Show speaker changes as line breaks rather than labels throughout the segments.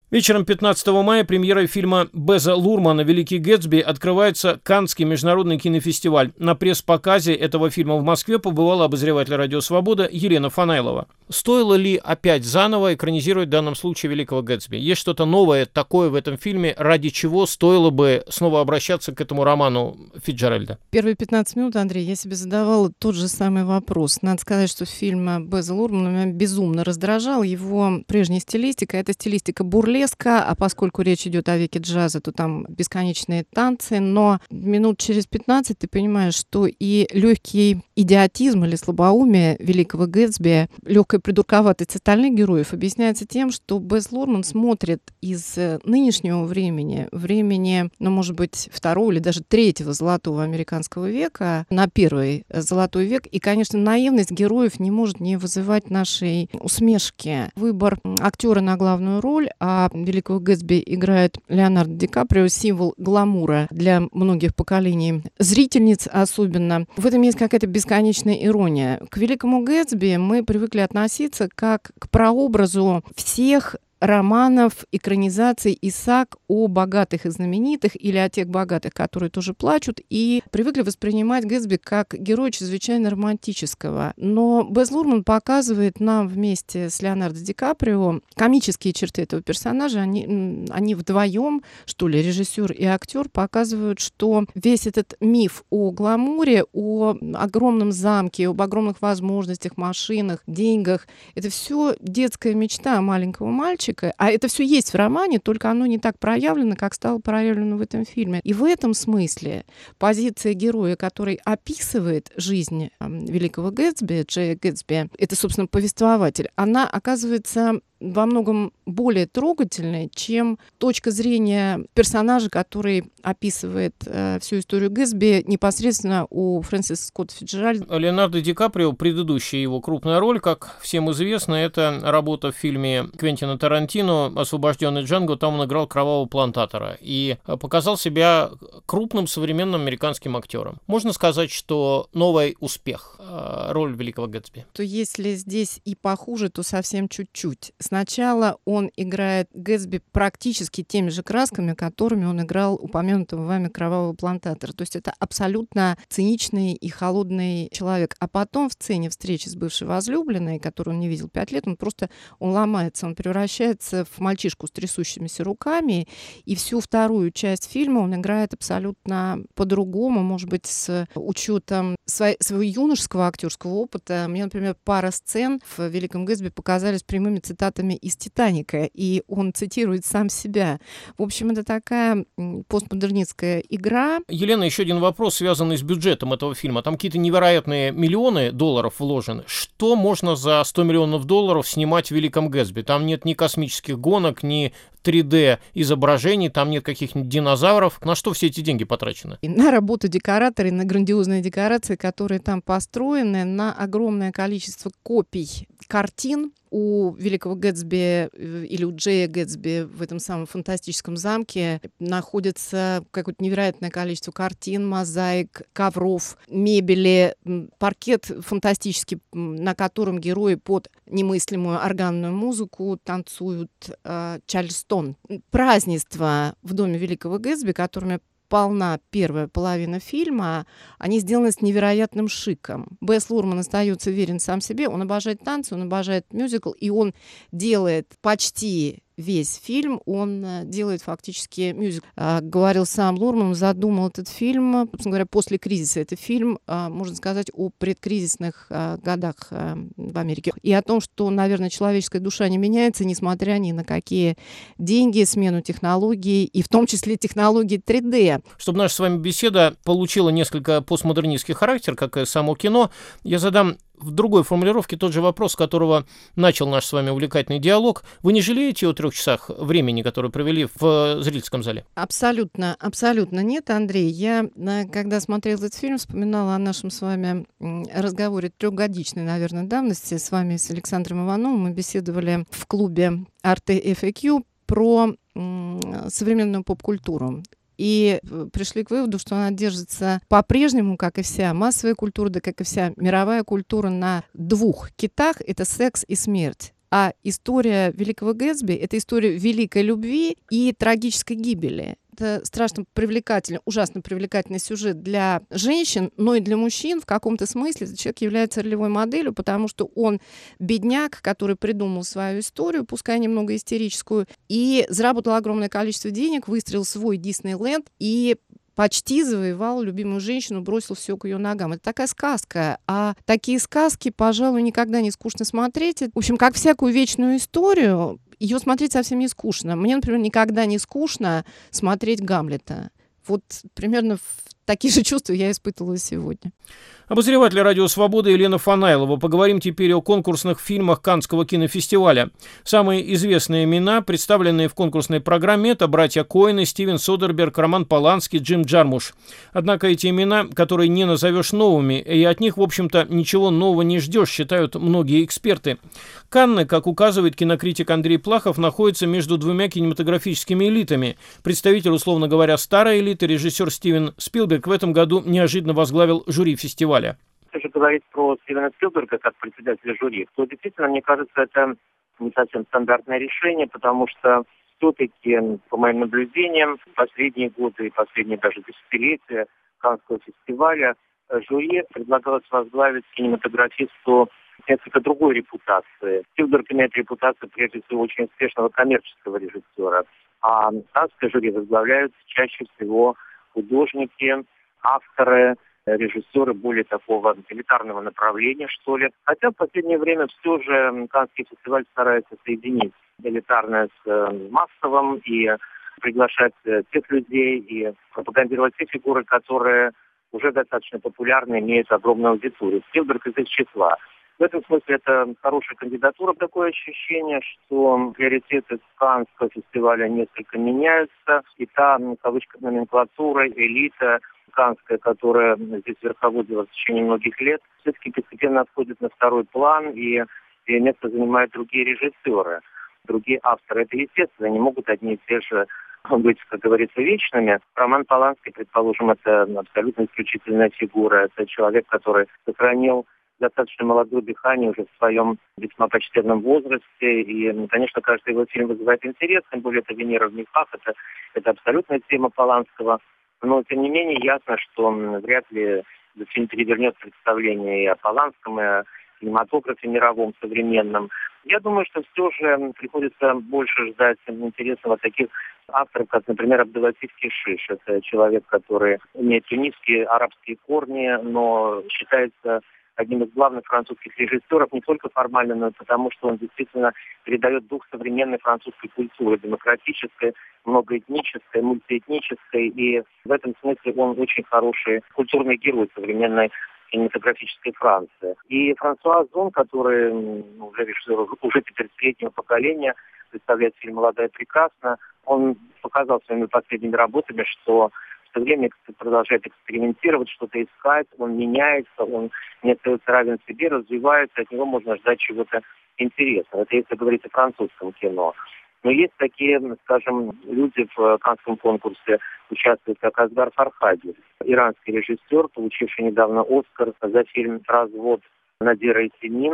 Вечером 15 мая премьерой фильма Беза Лурмана «Великий Гэтсби» открывается Каннский международный кинофестиваль. На пресс-показе этого фильма в Москве побывала обозреватель «Радио Свобода» Елена Фанайлова. Стоило ли опять заново экранизировать в данном случае «Великого Гэтсби»? Есть что-то новое такое в этом фильме, ради чего стоило бы снова обращаться к этому роману Фицджеральда?
Первые 15 минут, Андрей, я себе задавала тот же самый вопрос. Надо сказать, что фильм Беза Лурмана меня безумно раздражал. Его прежняя стилистика — это стилистика бурлеска, а поскольку речь идет о веке джаза, то там бесконечные танцы, но минут через 15 ты понимаешь, что и легкий идиотизм или слабоумие Великого Гэтсби, легкая придурковатость остальных героев объясняется тем, что Без Лурман смотрит из нынешнего времени, ну, может быть, второго или даже третьего золотого американского века на первый золотой век. И, конечно, наивность героев не может не вызывать нашей усмешки. Выбор актера на главную роль, а Великого Гэтсби играет Леонардо Ди Каприо, символ гламура для многих поколений зрительниц особенно. В этом есть какая-то бесконечная ирония. К Великому Гэтсби мы привыкли относиться как к прообразу всех романов, экранизаций и саг о богатых и знаменитых или о тех богатых, которые тоже плачут, и привыкли воспринимать Гэтсби как героя чрезвычайно романтического. Но Без Лурман показывает нам вместе с Леонардо Ди Каприо комические черты этого персонажа. Они вдвоем, что ли, режиссер и актер, показывают, что весь этот миф о гламуре, о огромном замке, об огромных возможностях, машинах, деньгах, это все детская мечта маленького мальчика. А это все есть в романе, только оно не так проявлено, как стало проявлено в этом фильме. И в этом смысле позиция героя, который описывает жизнь Великого Гэтсби, Джея Гэтсби, это, собственно, повествователь, она оказывается во многом более трогательной, чем точка зрения персонажа, который описывает всю историю Гэтсби непосредственно у Фрэнсиса Скотта Фицджеральда.
Леонардо Ди Каприо, предыдущая его крупная роль, как всем известно, это работа в фильме Квентина Тарантино «Освобожденный Джанго». Там он играл кровавого плантатора и показал себя крупным современным американским актером. Можно сказать, что новый успех роль Великого Гэтсби.
То если здесь и похуже, то совсем чуть-чуть. Сначала он играет Гэтсби практически теми же красками, которыми он играл упомянутого вами кровавого плантатора. То есть это абсолютно циничный и холодный человек. А потом в сцене встречи с бывшей возлюбленной, которую он не видел 5 лет, он ломается, он превращается в мальчишку с трясущимися руками. И всю вторую часть фильма он играет абсолютно по-другому, может быть, с учетом своего юношеского актерского опыта. Мне, например, пара сцен в «Великом Гэтсби» показались прямыми цитатами из «Титаника», и он цитирует сам себя. В общем, это такая постмодернистская игра.
Елена, еще один вопрос, связанный с бюджетом этого фильма. Там какие-то невероятные миллионы долларов вложены. Что можно за 100 миллионов долларов снимать в «Великом Гэтсби»? Там нет ни космических гонок, ни 3D-изображений, там нет каких-нибудь динозавров. На что все эти деньги потрачены?
И на работу декораторы, на грандиозные декорации, которые там построены, на огромное количество копий картин. У Великого Гэтсби или у Джея Гэтсби в этом самом фантастическом замке находится какое-то невероятное количество картин, мозаик, ковров, мебели, паркет фантастический, на котором герои под немыслимую органную музыку танцуют чарльстон. Празднества в доме Великого Гэтсби, которыми полна первая половина фильма, они сделаны с невероятным шиком. Без Лурман остается верен сам себе, он обожает танцы, он обожает мюзикл, и он делает почти весь фильм, он делает фактически мюзикл. Говорил сам Лурман, задумал этот фильм, собственно говоря, после кризиса. Это фильм, можно сказать, о предкризисных годах в Америке. И о том, что, наверное, человеческая душа не меняется, несмотря ни на какие деньги, смену технологий, и в том числе технологии 3D.
Чтобы наша с вами беседа получила несколько постмодернистский характер, как и само кино, я задам в другой формулировке тот же вопрос, с которого начал наш с вами увлекательный диалог. Вы не жалеете о 3 часах времени, которые провели в зрительском зале?
Абсолютно, абсолютно нет, Андрей. Я, когда смотрела этот фильм, вспоминала о нашем с вами разговоре 3-годичной, наверное, давности. С вами, с Александром Ивановым, мы беседовали в клубе Arte FAQ про современную поп-культуру. И пришли к выводу, что она держится по-прежнему, как и вся массовая культура, да как и вся мировая культура, на 2 китах — это секс и смерть. А история Великого Гэтсби — это история великой любви и трагической гибели. Это страшно привлекательный, ужасно привлекательный сюжет для женщин, но и для мужчин в каком-то смысле. Этот человек является ролевой моделью, потому что он бедняк, который придумал свою историю, пускай немного истерическую, и заработал огромное количество денег, выстроил свой Диснейленд и почти завоевал любимую женщину, бросил все к ее ногам. Это такая сказка. А такие сказки, пожалуй, никогда не скучно смотреть. В общем, как всякую вечную историю, ее смотреть совсем не скучно. Мне, например, никогда не скучно смотреть «Гамлета». Вот примерно такие же чувства я испытывала сегодня.
Обозреватель «Радио Свобода» Елена Фанаилова. Поговорим теперь о конкурсных фильмах Каннского кинофестиваля. Самые известные имена, представленные в конкурсной программе, это братья Коэны, Стивен Содерберг, Роман Полански, Джим Джармуш. Однако эти имена, которые не назовешь новыми, и от них, в общем-то, ничего нового не ждешь, считают многие эксперты. Канны, как указывает кинокритик Андрей Плахов, находятся между двумя кинематографическими элитами. Представитель, условно говоря, старой элиты, режиссер Стивен Спилберг, в этом году неожиданно возглавил жюри фестиваля.
Если же говорить про Стивена Спилберга как председателя жюри, то действительно, мне кажется, это не совсем стандартное решение, потому что все-таки, по моим наблюдениям, последние годы и последние даже десятилетия Каннского фестиваля жюри предлагалось возглавить кинематографисту несколько другой репутации. Спилберг имеет репутацию, прежде всего, очень успешного коммерческого режиссера, а Каннское жюри возглавляют чаще всего художники, авторы, режиссеры более такого элитарного направления, что ли. Хотя в последнее время все же Каннский фестиваль старается соединить элитарное с массовым и приглашать тех людей и пропагандировать те фигуры, которые уже достаточно популярны, имеют огромную аудиторию. Спилберг из их числа. В этом смысле это хорошая кандидатура. Такое ощущение, что приоритеты Каннского фестиваля несколько меняются. И та, в кавычках, номенклатура, элита каннская, которая здесь верховодила в течение многих лет, все-таки постепенно отходит на второй план, и место занимают другие режиссеры, другие авторы. Это естественно, не могут одни и те же быть, как говорится, вечными. Роман Полански, предположим, это абсолютно исключительная фигура. Это человек, который сохранил достаточно молодое дыхание уже в своем весьма почтенном возрасте. И, конечно, каждый его фильм вызывает интерес, тем более это «Венера в мехах», это абсолютная тема Поланского. Но, тем не менее, ясно, что вряд ли этот фильм перевернет представление и о Поланском, и о кинематографе мировом, современном. Я думаю, что все же приходится больше ждать интересного таких авторов, как, например, Абдулатиф Кишиш. Это человек, который имеет тунисские арабские корни, но считается одним из главных французских режиссеров не только формально, но и потому, что он действительно передает дух современной французской культуры, демократической, многоэтнической, мультиэтнической. И в этом смысле он очень хороший культурный герой современной кинематографической Франции. И Франсуа Озон, который уже режиссер уже теперь среднего поколения, представляет фильм «Молодая прекрасна», он показал своими последними работами, что все время продолжает экспериментировать, что-то искать, он меняется, он не остается равен себе, развивается, от него можно ждать чего-то интересного. Это если говорить о французском кино. Но есть такие, скажем, люди в Каннском конкурсе, участвуют, как Асгар Фархади, иранский режиссер, получивший недавно «Оскар» за фильм «Развод» Надира Исемин,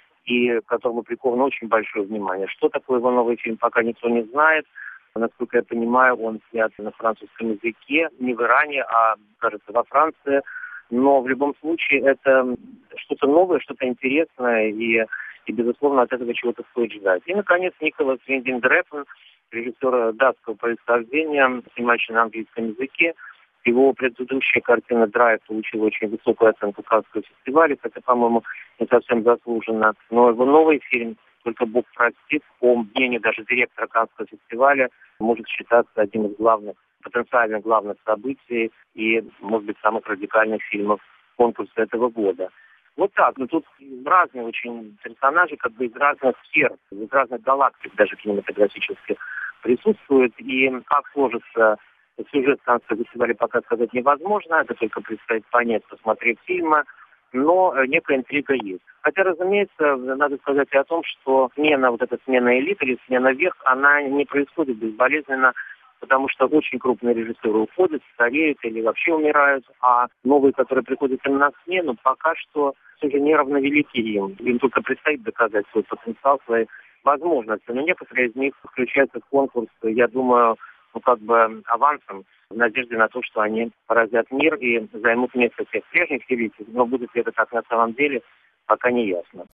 и к которому приковано очень большое внимание. Что такое его новый фильм, пока никто не знает. Насколько я понимаю, он снят на французском языке, не в Иране, а, кажется, во Франции. Но в любом случае это что-то новое, что-то интересное, и безусловно, от этого чего-то стоит ждать. И, наконец, Николас Виндинг Рефн, режиссер датского происхождения, снимающий на английском языке. Его предыдущая картина «Драйв» получила очень высокую оценку Каннского фестиваля, хотя, по-моему, не совсем заслуженно. Но его новый фильм «Только Бог простит», по мнению даже директора Каннского фестиваля, может считаться одним из главных, потенциально главных событий и, может быть, самых радикальных фильмов конкурса этого года. Вот так. Но тут разные очень персонажи, как бы из разных сфер, из разных галактик даже кинематографических присутствуют. И как сложится сюжет Каннского фестиваля, пока сказать невозможно. Это только предстоит понять, посмотреть фильмы. Но некая интрига есть. Хотя, разумеется, надо сказать и о том, что смена, вот эта смена элит или смена вверх, она не происходит безболезненно потому что очень крупные режиссеры уходят, стареют или вообще умирают, а новые, которые приходят им на смену, пока что все же неравновелики им. Им только предстоит доказать свой потенциал, свои возможности. Но некоторые из них включаются в конкурс, я думаю, авансом, в надежде на то, что они поразят мир и займут место всех прежних великих. Но будет ли это так на самом деле, пока не ясно.